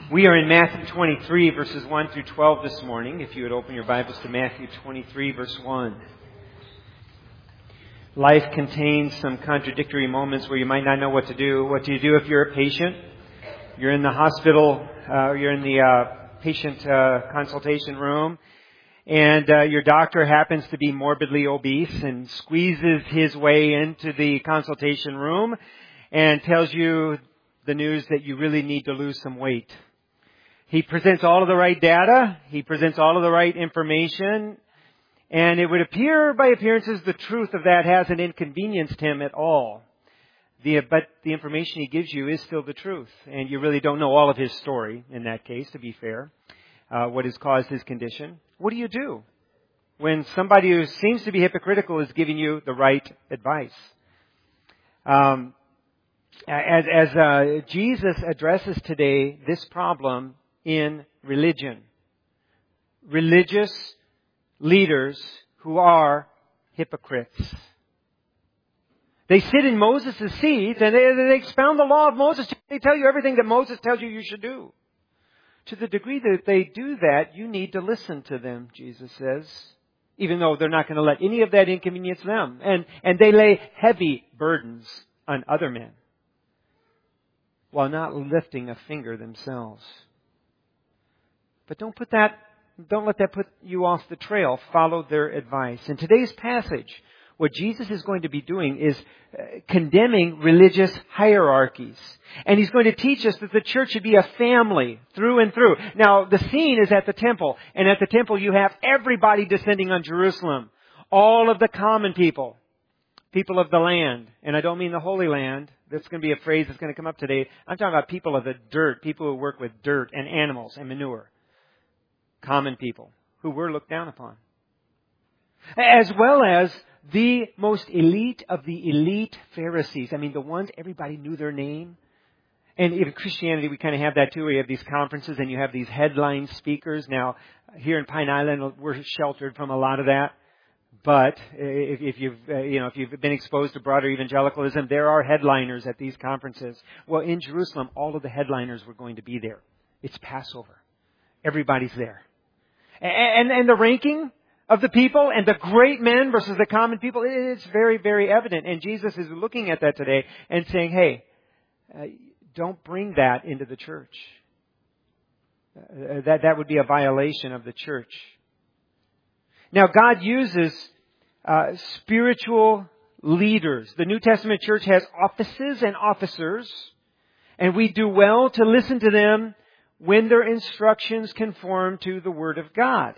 We are in Matthew 23, verses 1 through 12 this morning. If you would open your Bibles to Matthew 23, verse 1. Life contains some contradictory moments where you might not know what to do. What do you do if you're a patient? You're in the hospital, you're in the patient consultation room, and your doctor happens to be morbidly obese and squeezes his way into the consultation room and tells you the news that you really need to lose some weight. He presents all of the right data. He presents all of the right information. And it would appear by appearances the truth of that hasn't inconvenienced him at all. But the information he gives you is still the truth. And you really don't know all of his story in that case, to be fair, what has caused his condition. What do? When somebody who seems to be hypocritical is giving you the right advice? As Jesus addresses today this problem in religion. Religious leaders who are hypocrites. They sit in Moses' seat and they expound the law of Moses. They tell you everything that Moses tells you should do. To the degree that they do that, you need to listen to them, Jesus says. Even though they're not going to let any of that inconvenience them. And they lay heavy burdens on other men, while not lifting a finger themselves. But don't let that put you off the trail. Follow their advice. In today's passage, what Jesus is going to be doing is condemning religious hierarchies. And He's going to teach us that the church should be a family through and through. Now, the scene is at the temple. And at the temple you have everybody descending on Jerusalem. All of the common people. People of the land. And I don't mean the Holy Land. That's going to be a phrase that's going to come up today. I'm talking about people of the dirt. People who work with dirt and animals and manure. Common people who were looked down upon. As well as the most elite of the elite Pharisees. I mean, the ones everybody knew their name. And in Christianity, we kind of have that too. We have these conferences and you have these headline speakers. Now, here in Pine Island, we're sheltered from a lot of that. But if you've been exposed to broader evangelicalism, there are headliners at these conferences. Well, in Jerusalem, all of the headliners were going to be there. It's Passover. Everybody's there. And the ranking of the people and the great men versus the common people, it's very, very evident. And Jesus is looking at that today and saying, hey, don't bring that into the church. That would be a violation of the church. Now, God uses spiritual leaders. The New Testament church has offices and officers, and we do well to listen to them when their instructions conform to the Word of God.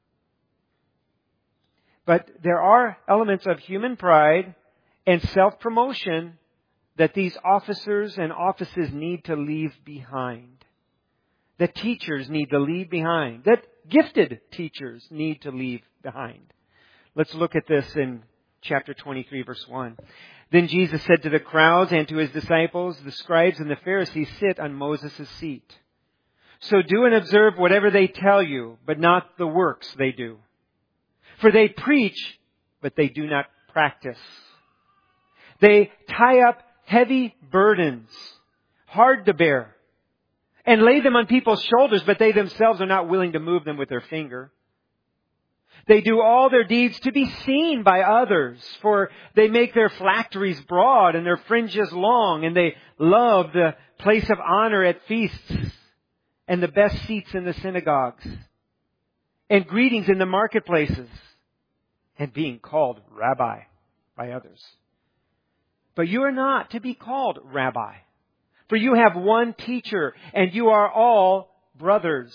But there are elements of human pride and self-promotion that these officers and offices need to leave behind. That teachers need to leave behind. That gifted teachers need to leave behind. Let's look at this in chapter 23, verse 1. Then Jesus said to the crowds and to His disciples, the scribes and the Pharisees sit on Moses' seat. So do and observe whatever they tell you, but not the works they do. For they preach, but they do not practice. They tie up heavy burdens, hard to bear, and lay them on people's shoulders, but they themselves are not willing to move them with their finger. They do all their deeds to be seen by others, for they make their phylacteries broad and their fringes long, and they love the place of honor at feasts and the best seats in the synagogues and greetings in the marketplaces and being called rabbi by others. But you are not to be called rabbi, for you have one teacher and you are all brothers.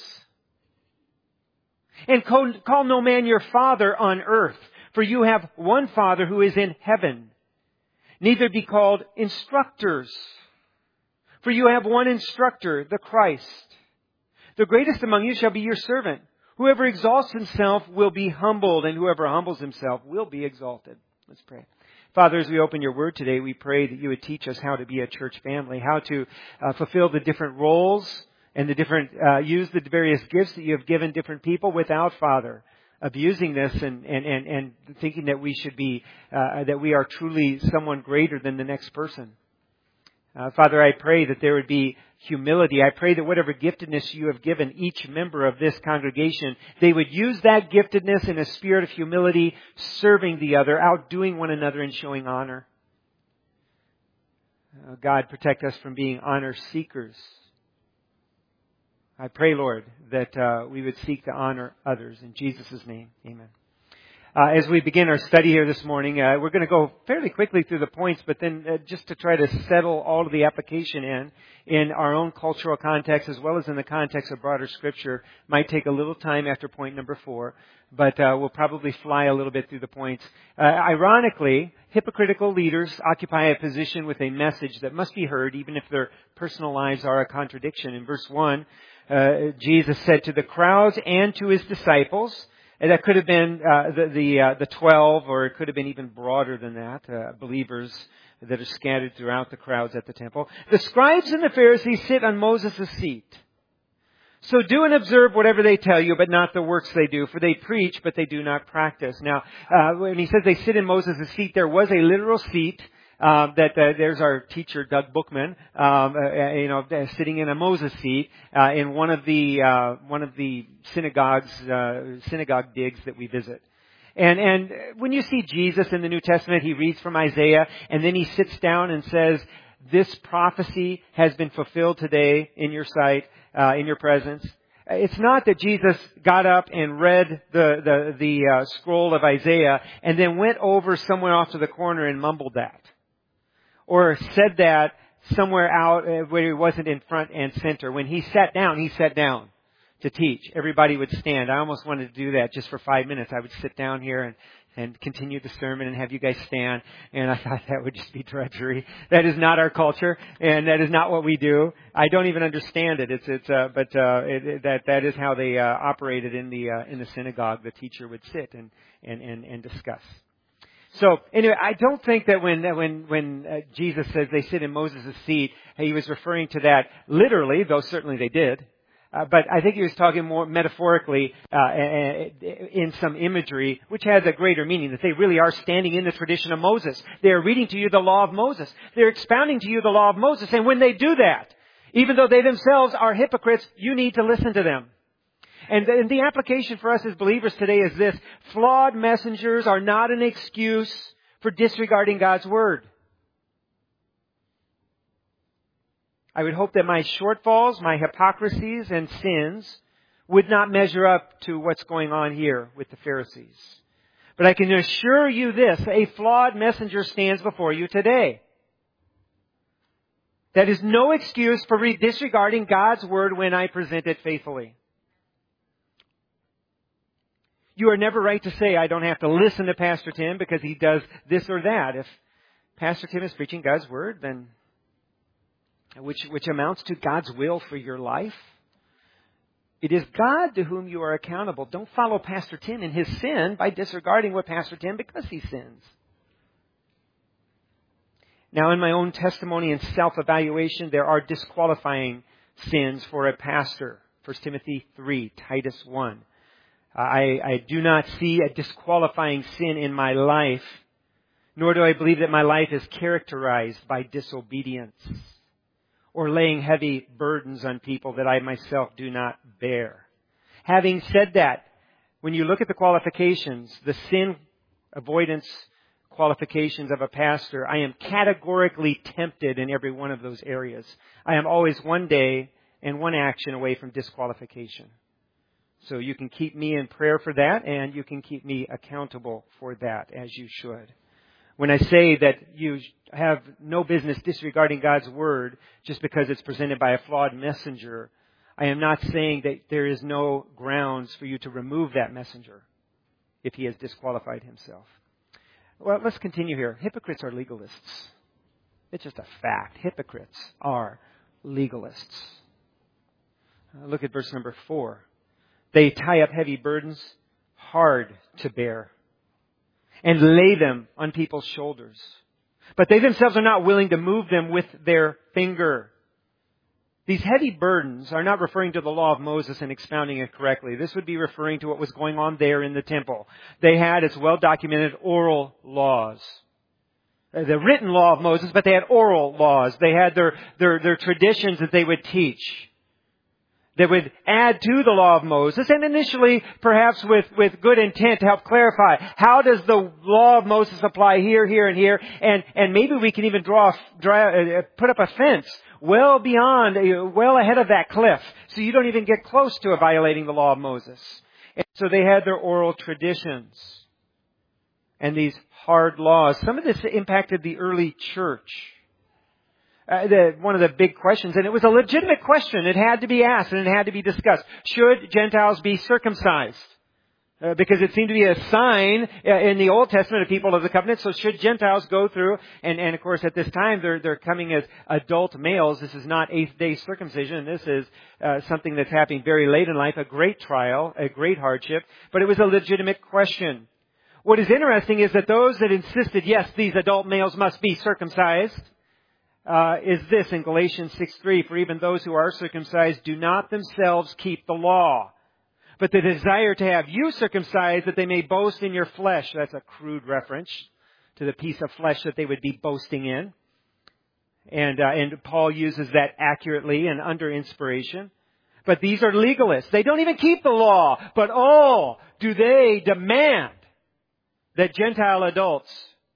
And call no man your father on earth, for you have one Father who is in heaven. Neither be called instructors, for you have one instructor, the Christ. The greatest among you shall be your servant. Whoever exalts himself will be humbled, and whoever humbles himself will be exalted. Let's pray. Father, as we open your word today, we pray that you would teach us how to be a church family, how to fulfill the different roles and use the various gifts that you have given different people without, Father, abusing this and thinking that we should be, that we are truly someone greater than the next person. Father, I pray that there would be humility. I pray that whatever giftedness you have given each member of this congregation, they would use that giftedness in a spirit of humility, serving the other, outdoing one another, and showing honor. God, protect us from being honor seekers. I pray, Lord, that we would seek to honor others. In Jesus' name, amen. As we begin our study here this morning, we're going to go fairly quickly through the points, but then just to try to settle all of the application in our own cultural context as well as in the context of broader Scripture, might take a little time after point number 4, but we'll probably fly a little bit through the points. Ironically, hypocritical leaders occupy a position with a message that must be heard even if their personal lives are a contradiction. In verse 1, Jesus said to the crowds and to His disciples, and that could have been the 12, or it could have been even broader than that, believers that are scattered throughout the crowds at the temple. The scribes and the Pharisees sit on Moses' seat. So do and observe whatever they tell you, but not the works they do, for they preach, but they do not practice. Now, when he says they sit in Moses' seat, there was a literal seat. There's our teacher, Doug Bookman, sitting in a Moses seat, in one of the synagogue digs that we visit. And when you see Jesus in the New Testament, He reads from Isaiah, and then He sits down and says, this prophecy has been fulfilled today in your sight, in your presence. It's not that Jesus got up and read the scroll of Isaiah and then went over somewhere off to the corner and mumbled that. Or said that somewhere out where He wasn't in front and center. When He sat down to teach. Everybody would stand. I almost wanted to do that just for 5 minutes. I would sit down here and continue the sermon and have you guys stand. And I thought that would just be drudgery. That is not our culture, and that is not what we do. I don't even understand it. That is how they operated in the synagogue. The teacher would sit and discuss. So anyway, I don't think that when Jesus says they sit in Moses' seat, He was referring to that literally, though certainly they did. But I think He was talking more metaphorically in some imagery, which has a greater meaning, that they really are standing in the tradition of Moses. They are reading to you the law of Moses. They're expounding to you the law of Moses. And when they do that, even though they themselves are hypocrites, you need to listen to them. And the application for us as believers today is this: flawed messengers are not an excuse for disregarding God's Word. I would hope that my shortfalls, my hypocrisies and sins would not measure up to what's going on here with the Pharisees. But I can assure you this: a flawed messenger stands before you today. That is no excuse for disregarding God's Word when I present it faithfully. You are never right to say, I don't have to listen to Pastor Tim because he does this or that. If Pastor Tim is preaching God's Word, then which amounts to God's will for your life, it is God to whom you are accountable. Don't follow Pastor Tim in his sin by disregarding what Pastor Tim because he sins. Now, in my own testimony and self-evaluation, there are disqualifying sins for a pastor. 1 Timothy 3, Titus 1. I do not see a disqualifying sin in my life, nor do I believe that my life is characterized by disobedience or laying heavy burdens on people that I myself do not bear. Having said that, when you look at the qualifications, the sin avoidance qualifications of a pastor, I am categorically tempted in every one of those areas. I am always one day and one action away from disqualification. So you can keep me in prayer for that, and you can keep me accountable for that, as you should. When I say that you have no business disregarding God's Word just because it's presented by a flawed messenger, I am not saying that there is no grounds for you to remove that messenger if he has disqualified himself. Well, let's continue here. Hypocrites are legalists. It's just a fact. Hypocrites are legalists. Look at verse number 4. They tie up heavy burdens, hard to bear, and lay them on people's shoulders. But they themselves are not willing to move them with their finger. These heavy burdens are not referring to the law of Moses and expounding it correctly. This would be referring to what was going on there in the temple. They had, it's well documented, oral laws. the written law of Moses, but they had oral laws. They had their traditions that they would teach. That would add to the law of Moses, and initially, perhaps with good intent to help clarify, how does the law of Moses apply here, here, and here, and maybe we can even put up a fence well beyond, well ahead of that cliff, so you don't even get close to violating the law of Moses. And so they had their oral traditions and these hard laws. Some of this impacted the early church. One of the big questions, and it was a legitimate question. It had to be asked and it had to be discussed. Should Gentiles be circumcised? Because it seemed to be a sign in the Old Testament of people of the covenant. So should Gentiles go through, and of course at this time they're coming as adult males. This is not eighth-day circumcision. This is something that's happening very late in life, a great trial, a great hardship. But it was a legitimate question. What is interesting is that those that insisted, yes, these adult males must be circumcised, is this in Galatians 6:3, for even those who are circumcised do not themselves keep the law, but they desire to have you circumcised that they may boast in your flesh. That's a crude reference to the piece of flesh that they would be boasting in. And Paul uses that accurately and under inspiration. But these are legalists. They don't even keep the law, but do they demand that Gentile adult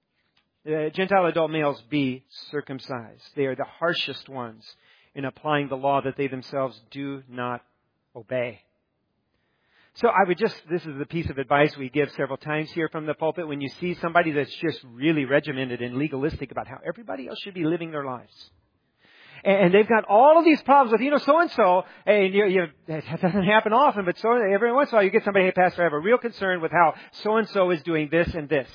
males be circumcised. They are the harshest ones in applying the law that they themselves do not obey. So this is the piece of advice we give several times here from the pulpit. When you see somebody that's just really regimented and legalistic about how everybody else should be living their lives. And they've got all of these problems with, so-and-so, and that doesn't happen often, but every once in a while you get somebody, hey, Pastor, I have a real concern with how so-and-so is doing this and this.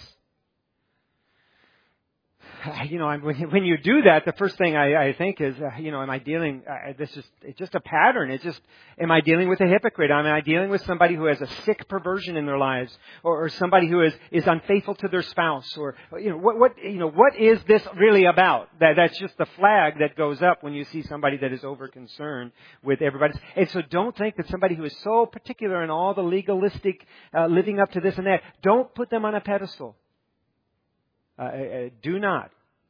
When you do that, the first thing I think is, am I dealing, it's just a pattern. Am I dealing with a hypocrite? Am I dealing with somebody who has a sick perversion in their lives? Or somebody who is unfaithful to their spouse? Or, what is this really about? That's just the flag that goes up when you see somebody that is over concerned with everybody. And so don't think that somebody who is so particular in all the legalistic, living up to this and that, don't put them on a pedestal. Do not.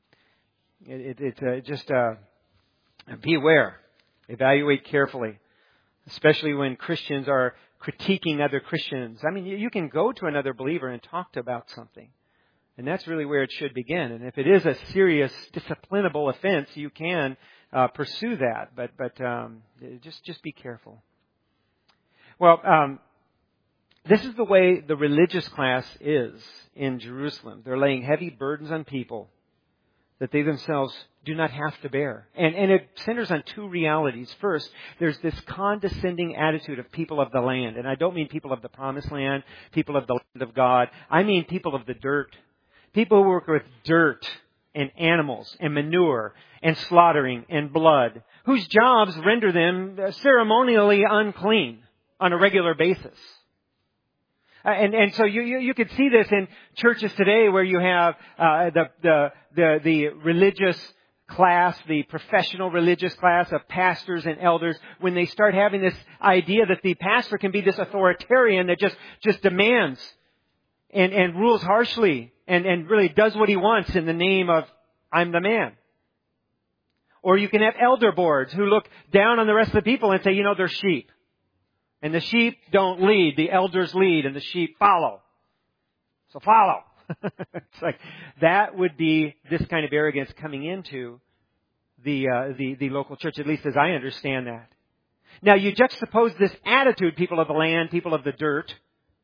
Beware. Evaluate carefully. Especially when Christians are critiquing other Christians. I mean, you can go to another believer and talk about something. And that's really where it should begin. And if it is a serious disciplinable offense, you can pursue that. But just be careful. Well, this is the way the religious class is in Jerusalem. They're laying heavy burdens on people that they themselves do not have to bear. And it centers on two realities. First, there's this condescending attitude of people of the land. And I don't mean people of the promised land, people of the land of God. I mean people of the dirt. People who work with dirt and animals and manure and slaughtering and blood, whose jobs render them ceremonially unclean on a regular basis. And so you could see this in churches today where you have the religious class, the professional religious class of pastors and elders, when they start having this idea that the pastor can be this authoritarian that just demands and rules harshly and really does what he wants in the name of I'm the man. Or you can have elder boards who look down on the rest of the people and say, they're sheep. And the sheep don't lead. The elders lead and the sheep follow. So follow. It's like that would be this kind of arrogance coming into the local church, at least as I understand that. Now you juxtapose this attitude, people of the land, people of the dirt,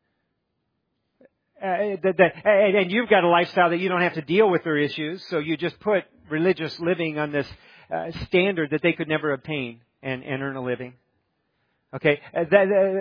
and you've got a lifestyle that you don't have to deal with their issues, so you just put religious living on this standard that they could never obtain and earn a living. Okay, and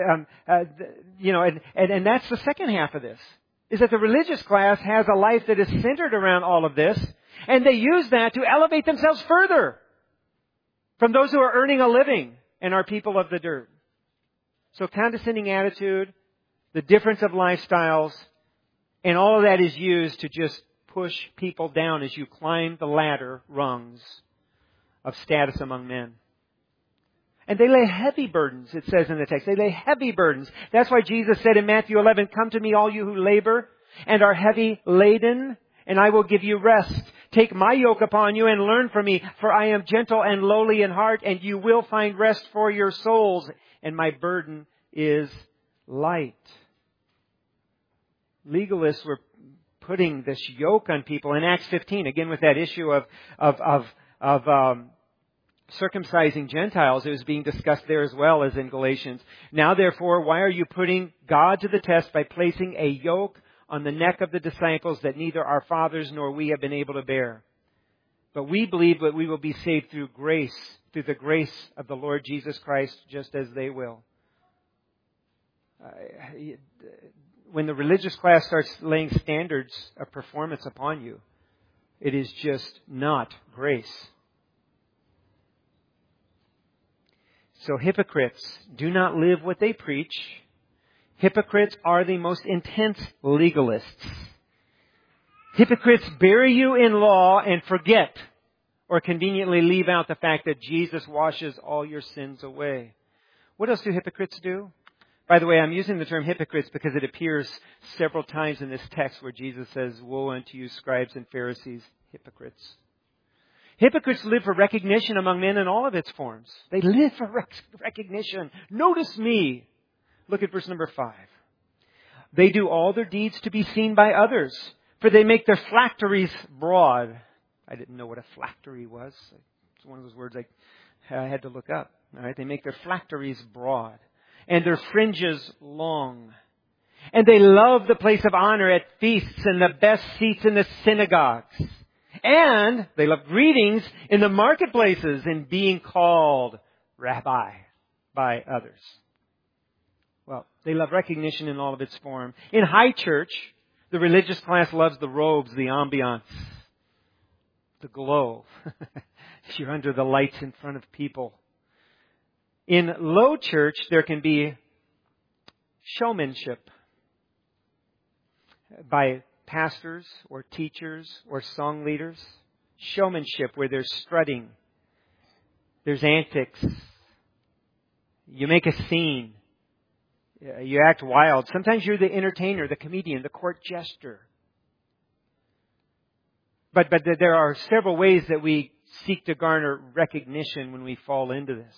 that's the second half of this, is that the religious class has a life that is centered around all of this, and they use that to elevate themselves further from those who are earning a living and are people of the dirt. So condescending attitude, the difference of lifestyles, and all of that is used to just push people down as you climb the ladder rungs of status among men. And they lay heavy burdens, it says in the text. They lay heavy burdens. That's why Jesus said in Matthew 11, "Come to me, all you who labor and are heavy laden, and I will give you rest. Take my yoke upon you and learn from me, for I am gentle and lowly in heart, and you will find rest for your souls. And my burden is light. Legalists were putting this yoke on people. In Acts 15, again with that issue of circumcising Gentiles, it was being discussed there as well as in Galatians. Now therefore, why are you putting God to the test by placing a yoke on the neck of the disciples that neither our fathers nor we have been able to bear? But we believe that we will be saved through grace, through the grace of the Lord Jesus Christ, just as they will. When the religious class starts laying standards of performance upon you, it is just not grace. So hypocrites do not live what they preach. Hypocrites are the most intense legalists. Hypocrites bury you in law and forget or conveniently leave out the fact that Jesus washes all your sins away. What else do hypocrites do? By the way, I'm using the term hypocrites because it appears several times in this text where Jesus says, "Woe unto you, scribes and Pharisees, hypocrites." Hypocrites live for recognition among men in all of its forms. They live for recognition. Notice me. Look at verse number 5. They do all their deeds to be seen by others, for they make their phylacteries broad. I didn't know what a phylactery was. It's one of those words I had to look up. All right, they make their phylacteries broad and their fringes long. And they love the place of honor at feasts and the best seats in the synagogues. And they love greetings in the marketplaces and being called rabbi by others. Well, they love recognition in all of its form. In high church, the religious class loves the robes, the ambiance, the glow. You're under the lights in front of people. In low church, there can be showmanship by pastors or teachers or song leaders. Showmanship where there's strutting. There's antics. You make a scene. You act wild. Sometimes you're the entertainer, the comedian, the court jester. But there are several ways that we seek to garner recognition when we fall into this.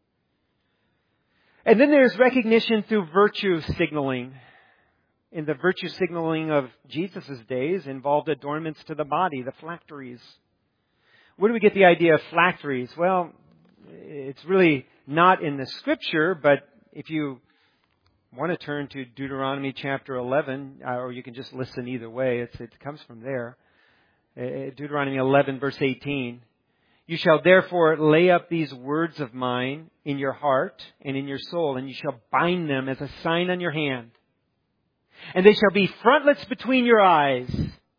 And then there's recognition through virtue signaling. In the virtue signaling of Jesus' days involved adornments to the body, the phylacteries. Where do we get the idea of phylacteries? Well, it's really not in the Scripture, but if you want to turn to Deuteronomy chapter 11, or you can just listen either way, it comes from there. Deuteronomy 11 verse 18. You shall therefore lay up these words of mine in your heart and in your soul, and you shall bind them as a sign on your hand. And they shall be frontlets between your eyes.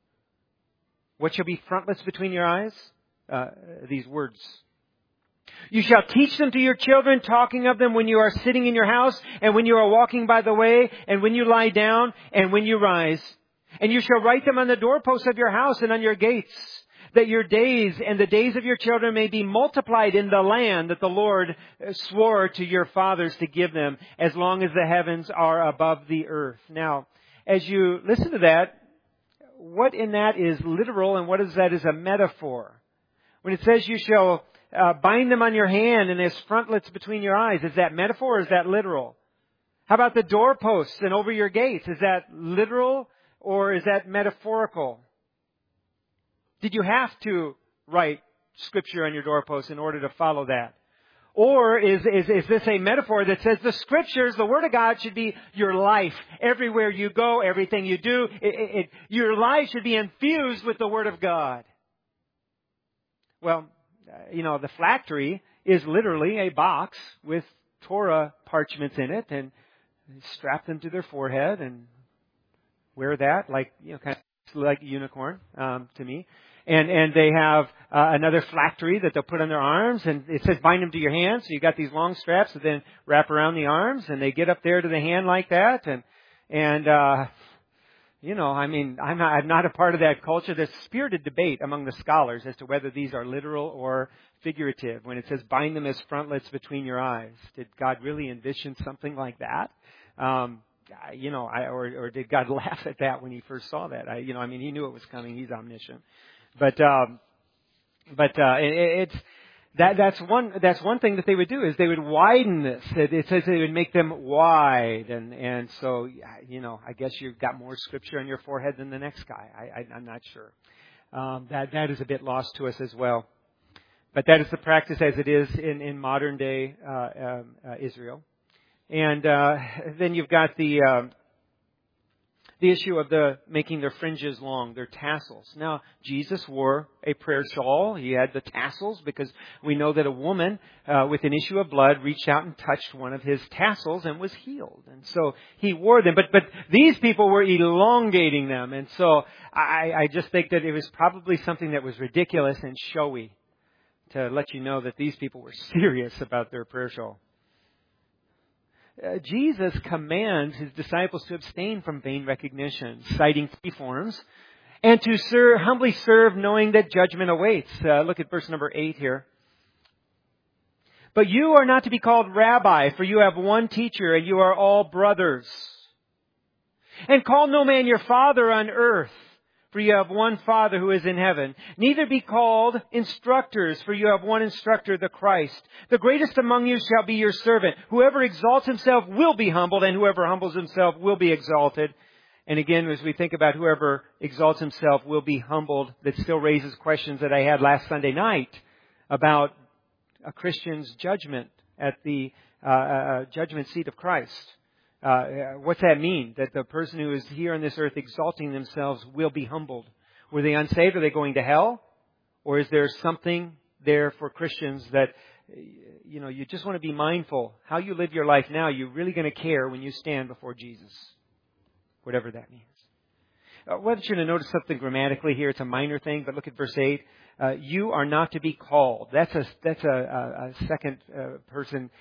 What shall be frontlets between your eyes? These words. You shall teach them to your children, talking of them when you are sitting in your house, and when you are walking by the way, and when you lie down, and when you rise. And you shall write them on the doorposts of your house and on your gates, that your days and the days of your children may be multiplied in the land that the Lord swore to your fathers to give them, as long as the heavens are above the earth. Now, as you listen to that, what in that is literal and what is that is a metaphor? When it says you shall bind them on your hand and as frontlets between your eyes, is that metaphor or is that literal? How about the doorposts and over your gates? Is that literal or is that metaphorical? Did you have to write Scripture on your doorposts in order to follow that? Or is this a metaphor that says the Scriptures, the Word of God, should be your life? Everywhere you go, everything you do, your life should be infused with the Word of God. Well, the phylactery is literally a box with Torah parchments in it, and they strap them to their forehead and wear that like kind of like a unicorn to me. And they have another phylactery that they'll put on their arms, and it says bind them to your hands. So you got these long straps that then wrap around the arms, and they get up there to the hand like that. I'm not a part of that culture. There's spirited debate among the scholars as to whether these are literal or figurative. When it says bind them as frontlets between your eyes, did God really envision something like that? Or did God laugh at that when He first saw that? He knew it was coming. He's omniscient. That's one thing that they would do, is they would widen this. It says they would make them wide, and so I guess you've got more scripture on your forehead than the next guy. I'm not sure. That is a bit lost to us as well, but that is the practice as it is in modern day Israel. And then you've got the issue of making their fringes long, their tassels. Now, Jesus wore a prayer shawl. He had the tassels because we know that a woman with an issue of blood reached out and touched one of his tassels and was healed. And so he wore them. But these people were elongating them. And so I just think that it was probably something that was ridiculous and showy to let you know that these people were serious about their prayer shawl. Jesus commands his disciples to abstain from vain recognition, citing three forms, and to humbly serve, knowing that judgment awaits. Look at verse number 8 here. But you are not to be called rabbi, for you have one teacher, and you are all brothers. And call no man your father on earth, for you have one Father who is in heaven. Neither be called instructors, for you have one instructor, the Christ. The greatest among you shall be your servant. Whoever exalts himself will be humbled, and whoever humbles himself will be exalted. And again, as we think about whoever exalts himself will be humbled, that still raises questions that I had last Sunday night about a Christian's judgment at the judgment seat of Christ. What's that mean? That the person who is here on this earth exalting themselves will be humbled. Were they unsaved? Are they going to hell? Or is there something there for Christians that, you just want to be mindful how you live your life now? You're really going to care when you stand before Jesus, whatever that means. I want you to notice something grammatically here. It's a minor thing, but look at verse 8. You are not to be called. That's a second person,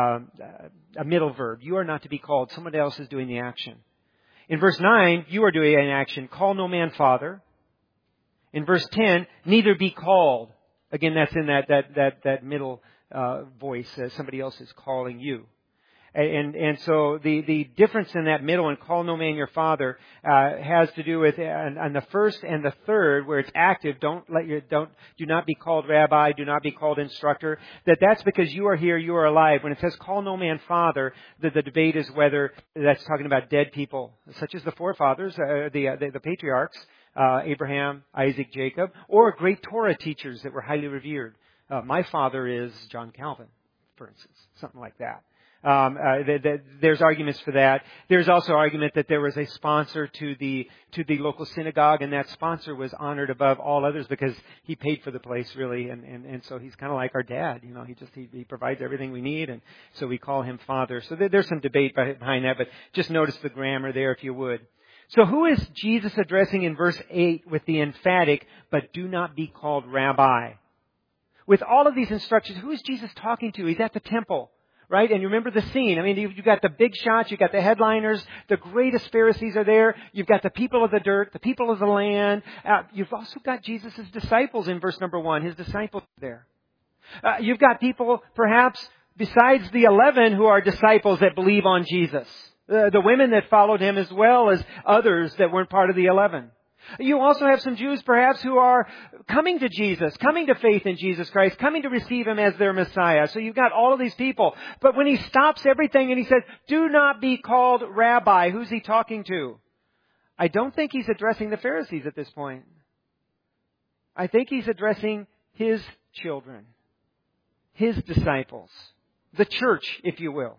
a middle verb. You are not to be called. Someone else is doing the action. In verse 9, you are doing an action. Call no man father. In verse 10, neither be called. Again, that's in that middle voice. Somebody else is calling you. And so the difference in that middle and call no man your father has to do with on the first and the third where it's active. Do not be called rabbi. Do not be called instructor. That's because you are here. You are alive. When it says call no man father, the debate is whether that's talking about dead people, such as the forefathers, the patriarchs, Abraham, Isaac, Jacob, or great Torah teachers that were highly revered. My father is John Calvin, for instance, something like that. There's arguments for that. There's also argument that there was a sponsor to the local synagogue, and that sponsor was honored above all others because he paid for the place, really, and so he's kind of like our dad. He provides everything we need, and so we call him Father. So there's some debate behind that, but just notice the grammar there, if you would. So who is Jesus addressing in verse 8 with the emphatic, but do not be called rabbi? With all of these instructions, who is Jesus talking to? He's at the temple. Right? And you remember the scene. I mean, you've got the big shots, you've got the headliners, the greatest Pharisees are there, you've got the people of the dirt, the people of the land. You've also got Jesus' disciples in verse number 1. His disciples are there. You've got people, perhaps, besides the 11 who are disciples that believe on Jesus. The women that followed him as well as others that weren't part of the 11. You also have some Jews, perhaps, who are coming to Jesus, coming to faith in Jesus Christ, coming to receive him as their Messiah. So you've got all of these people. But when he stops everything and he says, do not be called rabbi, who's he talking to? I don't think he's addressing the Pharisees at this point. I think he's addressing his children, his disciples, the church, if you will.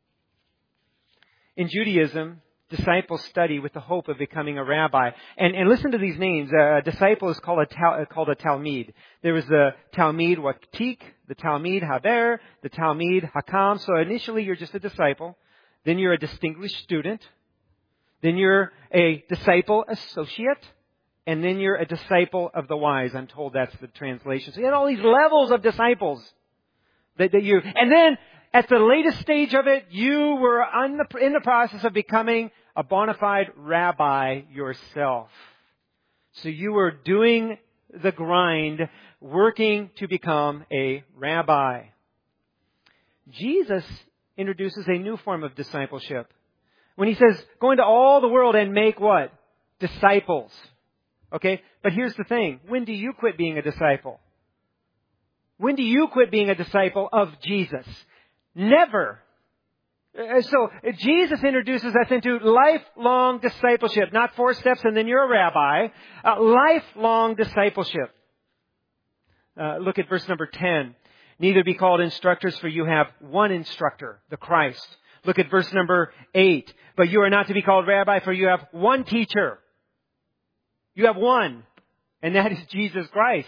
In Judaism, disciples study with the hope of becoming a rabbi. And listen to these names. A disciple is called a Talmid. There was the Talmid Watik, the Talmid Haber, the Talmid Hakam. So initially you're just a disciple. Then you're a distinguished student. Then you're a disciple associate. And then you're a disciple of the wise. I'm told that's the translation. So you had all these levels of disciples and then at the latest stage of it, you were in the process of becoming a bona fide rabbi yourself. So you were doing the grind, working to become a rabbi. Jesus introduces a new form of discipleship. When he says, go into all the world and make what? Disciples. Okay? But here's the thing. When do you quit being a disciple? When do you quit being a disciple of Jesus? Never. So Jesus introduces us into lifelong discipleship. Not 4 steps and then you're a rabbi. Lifelong discipleship. Look at verse number 10. Neither be called instructors, for you have one instructor, the Christ. Look at verse number 8. But you are not to be called rabbi, for you have one teacher. You have one. And that is Jesus Christ.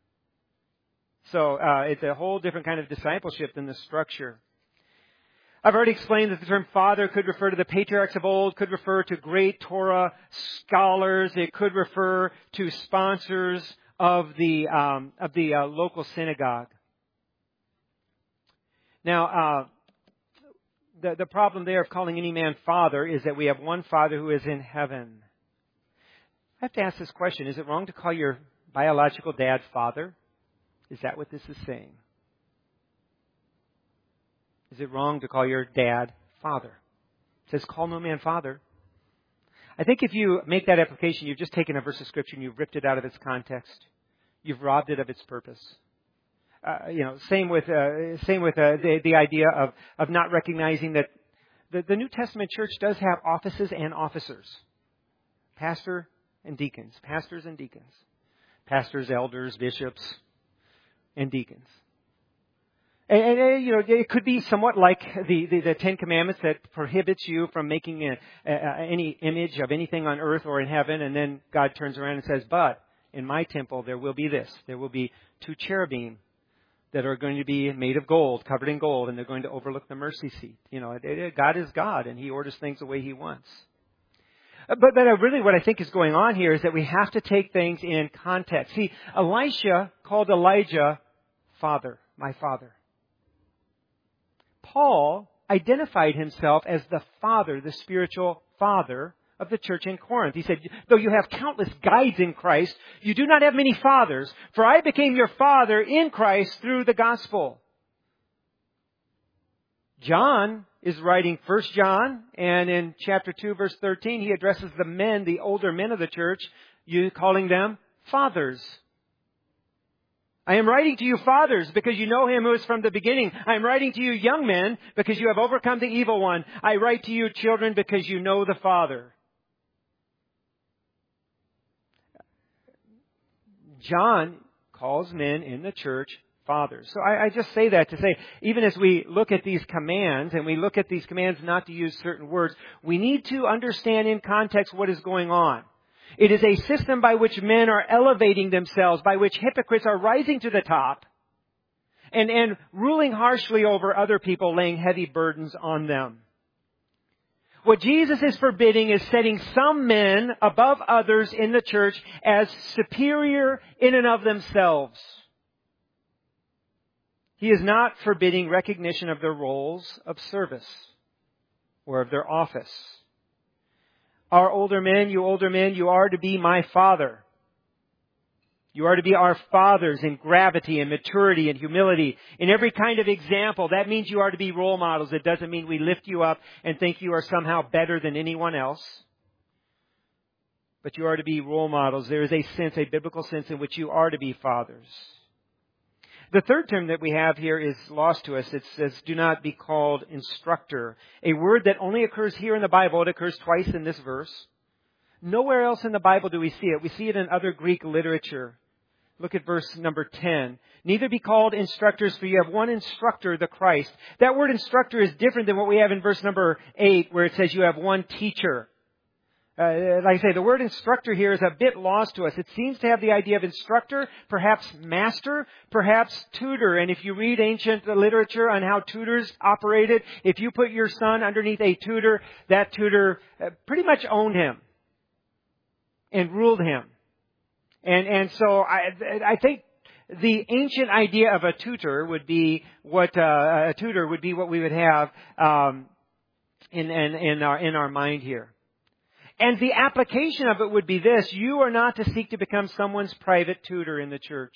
So it's a whole different kind of discipleship than the structure. I've already explained that the term father could refer to the patriarchs of old, could refer to great Torah scholars. It could refer to sponsors of the local synagogue. Now, the problem there of calling any man father is that we have one Father who is in heaven. I have to ask this question. Is it wrong to call your biological dad father? Is that what this is saying? Is it wrong to call your dad father? It says, call no man father. I think if you make that application, you've just taken a verse of Scripture and you've ripped it out of its context. You've robbed it of its purpose. Same with the idea of not recognizing that the New Testament church does have offices and officers. Pastor and deacons. Pastors and deacons. Pastors, elders, bishops, and deacons. And it could be somewhat like the Ten Commandments that prohibits you from making any image of anything on earth or in heaven. And then God turns around and says, but in my temple there will be this. There will be 2 cherubim that are going to be made of gold, covered in gold, and they're going to overlook the mercy seat. God is God, and He orders things the way He wants. But really what I think is going on here is that we have to take things in context. See, Elisha called Elijah father, my father. Paul identified himself as the father, the spiritual father of the church in Corinth. He said, though you have countless guides in Christ, you do not have many fathers, for I became your father in Christ through the gospel. John is writing 1 John, and in chapter 2, verse 13, he addresses the men, the older men of the church, calling them fathers. I am writing to you, fathers, because you know Him who is from the beginning. I am writing to you, young men, because you have overcome the evil one. I write to you, children, because you know the Father. John calls men in the church fathers. So I just say that to say, even as we look at these commands, and we look at these commands not to use certain words, we need to understand in context what is going on. It is a system by which men are elevating themselves, by which hypocrites are rising to the top and ruling harshly over other people, laying heavy burdens on them. What Jesus is forbidding is setting some men above others in the church as superior in and of themselves. He is not forbidding recognition of their roles of service or of their office. Our older men, you are to be my father. You are to be our fathers in gravity and maturity and humility, in every kind of example. That means you are to be role models. It doesn't mean we lift you up and think you are somehow better than anyone else. But you are to be role models. There is a biblical sense in which you are to be fathers. The third term that we have here is lost to us. It says, do not be called instructor. A word that only occurs here in the Bible. It occurs twice in this verse. Nowhere else in the Bible do we see it. We see it in other Greek literature. Look at verse number 10. Neither be called instructors, for you have one instructor, the Christ. That word instructor is different than what we have in verse number 8, where it says you have one teacher. Like I say, the word instructor here is a bit lost to us. It seems to have the idea of instructor, perhaps master, perhaps tutor. And if you read ancient literature on how tutors operated, if you put your son underneath a tutor, that tutor pretty much owned him and ruled him. And so I think the ancient idea of a tutor would be what we would have in our mind here. And the application of it would be this: you are not to seek to become someone's private tutor in the church.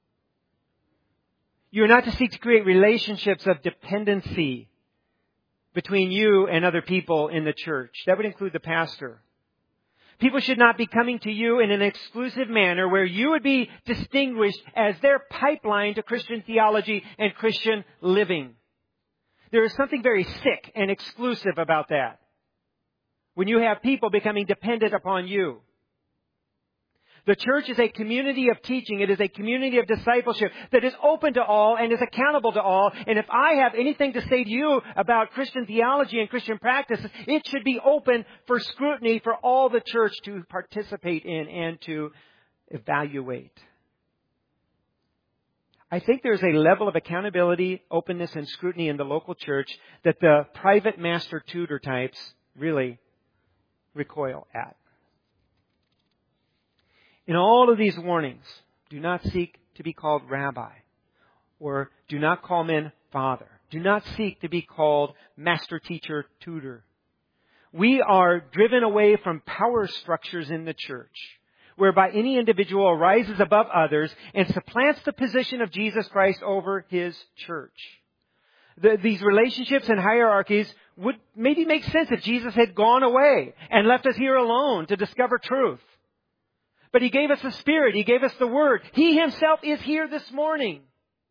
You are not to seek to create relationships of dependency between you and other people in the church. That would include the pastor. People should not be coming to you in an exclusive manner where you would be distinguished as their pipeline to Christian theology and Christian living. There is something very sick and exclusive about that. When you have people becoming dependent upon you. The church is a community of teaching. It is a community of discipleship that is open to all and is accountable to all. And if I have anything to say to you about Christian theology and Christian practice, it should be open for scrutiny for all the church to participate in and to evaluate. I think there's a level of accountability, openness, and scrutiny in the local church that the private master tutor types really recoil at. In all of these warnings, do not seek to be called rabbi, or do not call men father. Do not seek to be called master, teacher, tutor. We are driven away from power structures in the church, whereby any individual rises above others and supplants the position of Jesus Christ over His church. These relationships and hierarchies would maybe make sense if Jesus had gone away and left us here alone to discover truth. But He gave us the Spirit. He gave us the Word. He Himself is here this morning.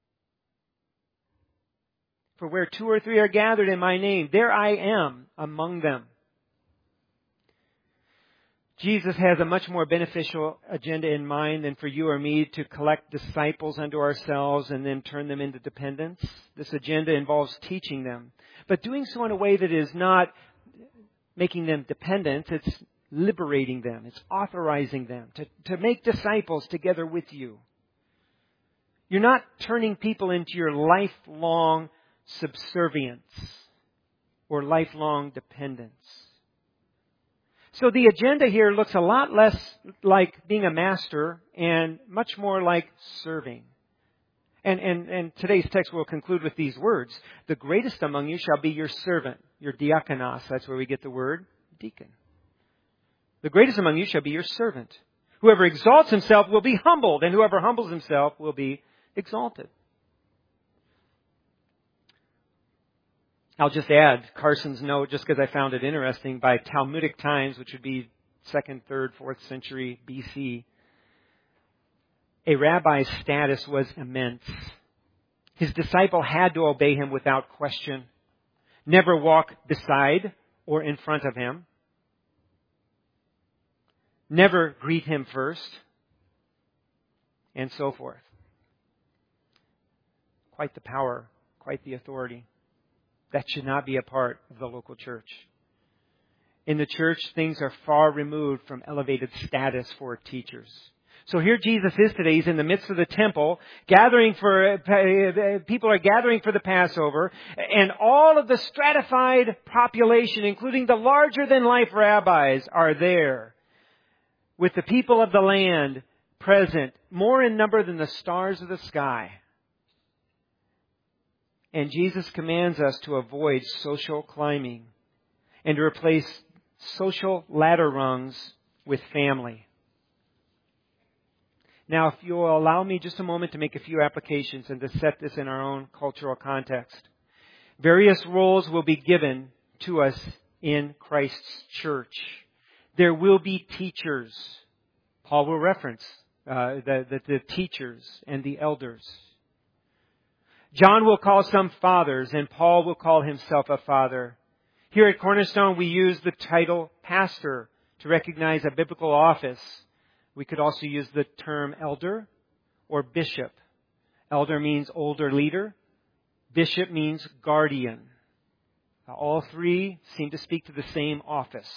For where 2 or 3 are gathered in my name, there I am among them. Jesus has a much more beneficial agenda in mind than for you or me to collect disciples unto ourselves and then turn them into dependents. This agenda involves teaching them, but doing so in a way that is not making them dependent. It's liberating them. It's authorizing them to make disciples together with you. You're not turning people into your lifelong subservience or lifelong dependence. So the agenda here looks a lot less like being a master and much more like serving. And today's text will conclude with these words. The greatest among you shall be your servant, your diakonos. That's where we get the word deacon. The greatest among you shall be your servant. Whoever exalts himself will be humbled, and whoever humbles himself will be exalted. I'll just add Carson's note, just because I found it interesting, by Talmudic times, which would be 2nd, 3rd, 4th century BC. A rabbi's status was immense. His disciple had to obey him without question, never walk beside or in front of him, never greet him first, and so forth. Quite the power, quite the authority. That should not be a part of the local church. In the church, things are far removed from elevated status for teachers. So here Jesus is today. He's in the midst of the temple, people are gathering for the Passover, and all of the stratified population, including the larger-than-life rabbis, are there, with the people of the land present, more in number than the stars of the sky. And Jesus commands us to avoid social climbing and to replace social ladder rungs with family. Now, if you'll allow me just a moment to make a few applications and to set this in our own cultural context. Various roles will be given to us in Christ's church. There will be teachers. Paul will reference the teachers and the elders. John will call some fathers, and Paul will call himself a father. Here at Cornerstone, we use the title pastor to recognize a biblical office. We could also use the term elder or bishop. Elder means older leader. Bishop means guardian. All three seem to speak to the same office.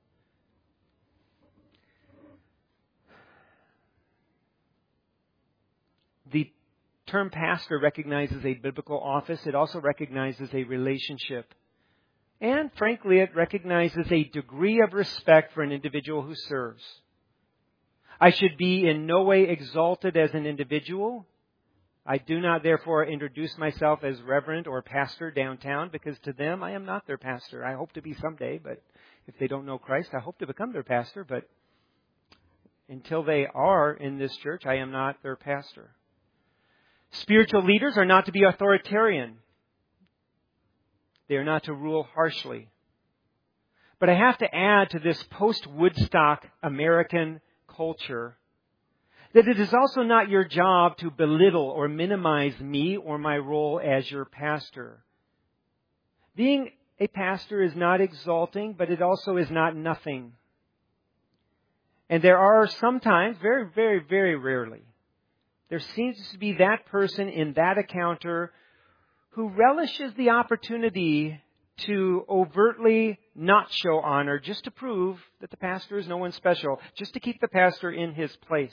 The term pastor recognizes a biblical office. It also recognizes a relationship. And frankly, it recognizes a degree of respect for an individual who serves. I should be in no way exalted as an individual. I do not therefore introduce myself as reverend or pastor downtown, because to them I am not their pastor. I hope to be someday, but if they don't know Christ, I hope to become their pastor. But until they are in this church, I am not their pastor. Spiritual leaders are not to be authoritarian. They are not to rule harshly. But I have to add to this post-Woodstock American culture that it is also not your job to belittle or minimize me or my role as your pastor. Being a pastor is not exalting, but it also is not nothing. And there are sometimes, very, very, very rarely, there seems to be that person in that encounter who relishes the opportunity to overtly not show honor just to prove that the pastor is no one special, just to keep the pastor in his place.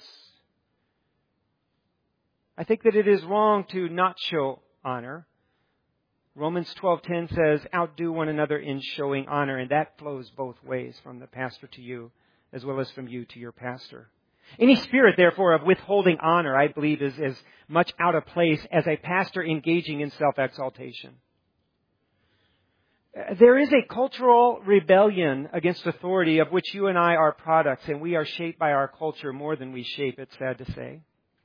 I think that it is wrong to not show honor. Romans 12:10 says, outdo one another in showing honor, and that flows both ways, from the pastor to you, as well as from you to your pastor. Any spirit, therefore, of withholding honor, I believe, is as much out of place as a pastor engaging in self-exaltation. There is a cultural rebellion against authority of which you and I are products, and we are shaped by our culture more than we shape, it's sad to say.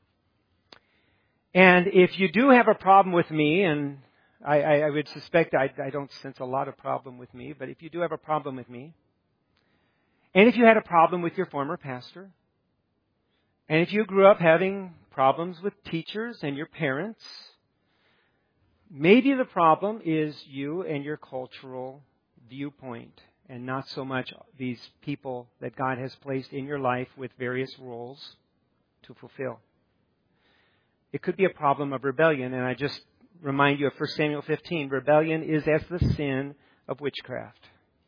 And if you do have a problem with me, and I would suspect I don't sense a lot of problem with me, but if you do have a problem with me, and if you had a problem with your former pastor, and if you grew up having problems with teachers and your parents, maybe the problem is you and your cultural viewpoint, and not so much these people that God has placed in your life with various roles to fulfill. It could be a problem of rebellion, and I just remind you of 1 Samuel 15. Rebellion is as the sin of witchcraft.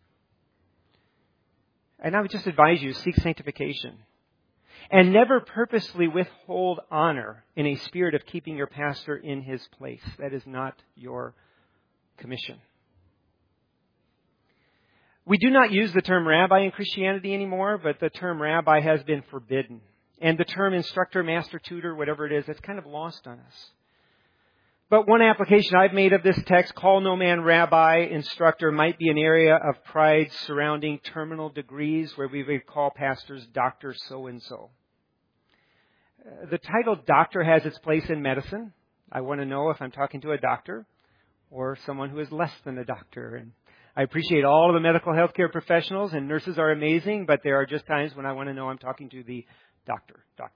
And I would just advise you, seek sanctification. And never purposely withhold honor in a spirit of keeping your pastor in his place. That is not your commission. We do not use the term rabbi in Christianity anymore, but the term rabbi has been forbidden. And the term instructor, master, tutor, whatever it is, it's kind of lost on us. But one application I've made of this text, call no man rabbi, instructor, might be an area of pride surrounding terminal degrees where we would call pastors Dr. So-and-so. The title doctor has its place in medicine. I want to know if I'm talking to a doctor or someone who is less than a doctor. And I appreciate all of the medical healthcare professionals, and nurses are amazing, but there are just times when I want to know I'm talking to the doctor.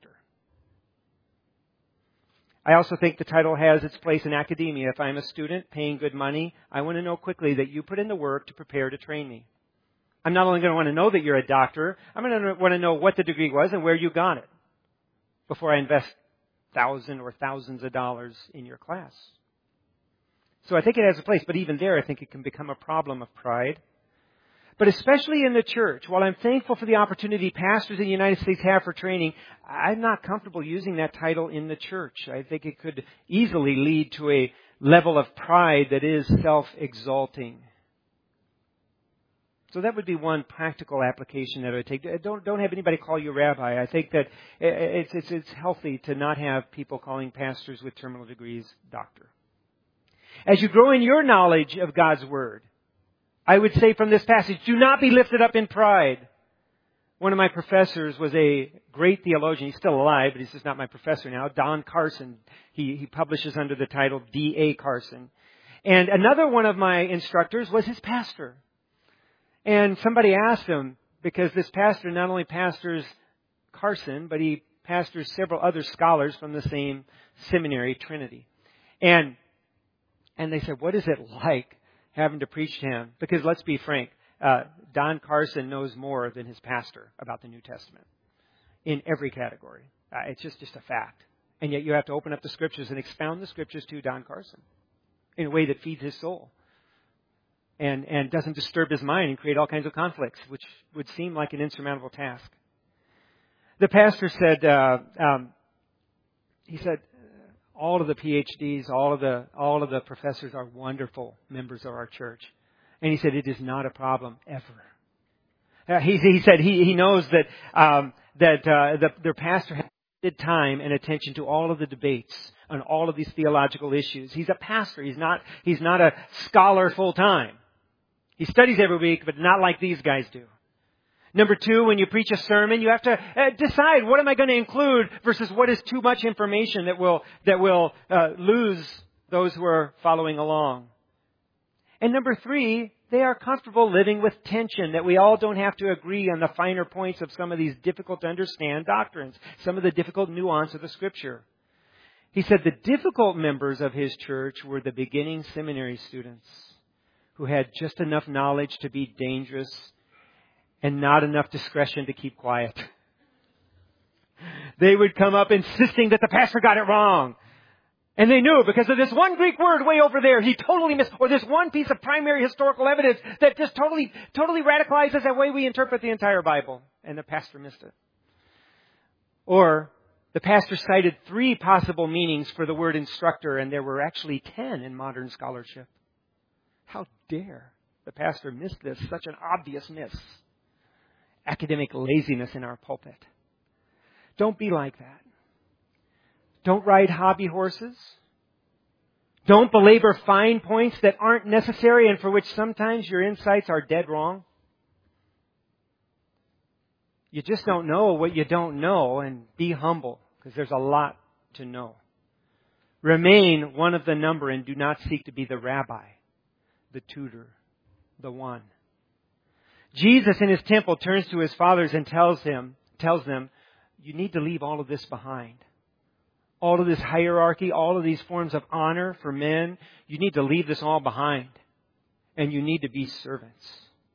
I also think the title has its place in academia. If I'm a student paying good money, I want to know quickly that you put in the work to prepare to train me. I'm not only going to want to know that you're a doctor, I'm going to want to know what the degree was and where you got it before I invest thousands or thousands of dollars in your class. So I think it has a place, but even there I think it can become a problem of pride. But especially in the church, while I'm thankful for the opportunity pastors in the United States have for training, I'm not comfortable using that title in the church. I think it could easily lead to a level of pride that is self-exalting. So that would be one practical application that I would take. Don't have anybody call you rabbi. I think that it's healthy to not have people calling pastors with terminal degrees doctor. As you grow in your knowledge of God's Word, I would say from this passage, do not be lifted up in pride. One of my professors was a great theologian. He's still alive, but he's just not my professor now. Don Carson. He publishes under the title D.A. Carson. And another one of my instructors was his pastor. And somebody asked him, because this pastor not only pastors Carson, but he pastors several other scholars from the same seminary, Trinity. And they said, what is it like having to preach to him? Because let's be frank, Don Carson knows more than his pastor about the New Testament in every category. It's just a fact. And yet you have to open up the Scriptures and expound the Scriptures to Don Carson in a way that feeds his soul and doesn't disturb his mind and create all kinds of conflicts, which would seem like an insurmountable task. The pastor said, he said, all of the PhDs, all of the professors are wonderful members of our church. And he said, it is not a problem ever. He said he knows that their pastor has time and attention to all of the debates on all of these theological issues. He's a pastor. He's not a scholar full time. He studies every week, but not like these guys do. Number two, when you preach a sermon, you have to decide what am I going to include versus what is too much information that will lose those who are following along. And number three, They are comfortable living with tension, that we all don't have to agree on the finer points of some of these difficult to understand doctrines, some of the difficult nuance of the Scripture. He said the difficult members of his church were the beginning seminary students who had just enough knowledge to be dangerous and not enough discretion to keep quiet. They would come up insisting that the pastor got it wrong. And they knew because of this one Greek word way over there, he totally missed, or this one piece of primary historical evidence that just totally radicalizes the way we interpret the entire Bible. And the pastor missed it. Or the pastor cited 3 possible meanings for the word instructor, and there were actually 10 in modern scholarship. How dare the pastor miss this? Such an obvious miss. Academic laziness in our pulpit. Don't be like that. Don't ride hobby horses. Don't belabor fine points that aren't necessary and for which sometimes your insights are dead wrong. You just don't know what you don't know, and be humble because there's a lot to know. Remain one of the number and do not seek to be the rabbi, the tutor, the one. Jesus in his temple turns to his fathers and tells them, you need to leave all of this behind. All of this hierarchy, all of these forms of honor for men, you need to leave this all behind. And you need to be servants.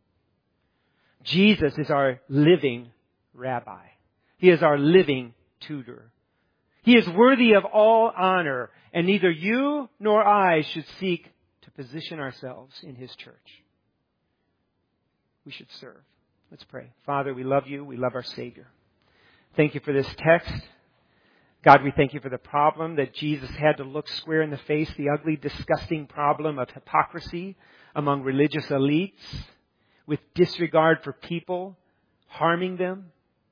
Jesus is our living rabbi. He is our living tutor. He is worthy of all honor, and neither you nor I should seek to position ourselves in his church. We should serve. Let's pray. Father, we love you. We love our Savior. Thank you for this text. God, we thank you for the problem that Jesus had to look square in the face, the ugly, disgusting problem of hypocrisy among religious elites with disregard for people, harming them.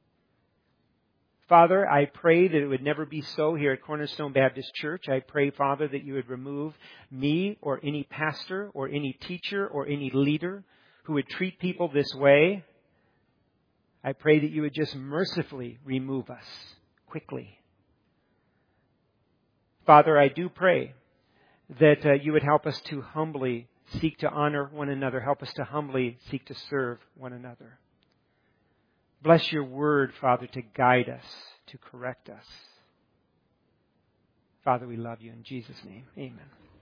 Father, I pray that it would never be so here at Cornerstone Baptist Church. I pray, Father, that you would remove me or any pastor or any teacher or any leader who would treat people this way. I pray that you would just mercifully remove us quickly. Father, I do pray that you would help us to humbly seek to honor one another. Help us to humbly seek to serve one another. Bless your word, Father, to guide us, to correct us. Father, we love you in Jesus' name. Amen.